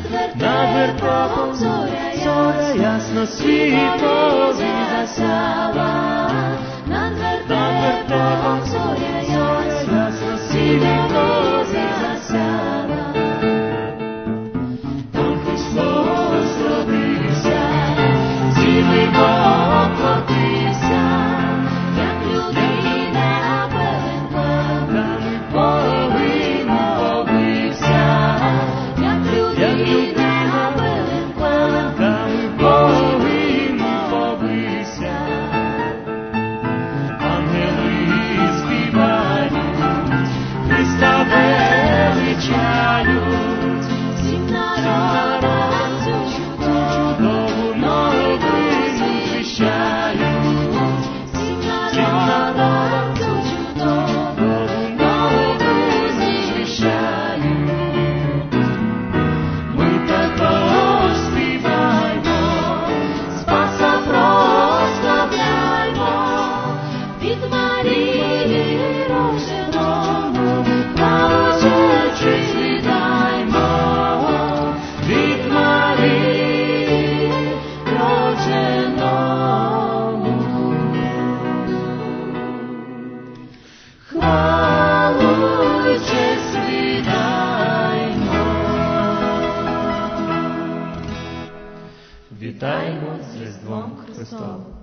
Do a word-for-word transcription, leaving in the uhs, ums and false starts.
над вертепом зоря ясно світло засяла, над вертепом зоря ясно світло засяла. Там Христос родився, цілий Бог плотився, як людина пеленка, полин побився, як людина пеленка, полин побився. Ангели співають, Христа величають, всім народам цю чудову новину звіщають, всім народам цю чудову новину звіщають. Ми також співаємо, Спаса прославляймо, від Марії рожденому, хвалу честь віддаймо, від Марії родженому. Хвалу і честь віддаймо. Вітаємо з Різдвом Христовим.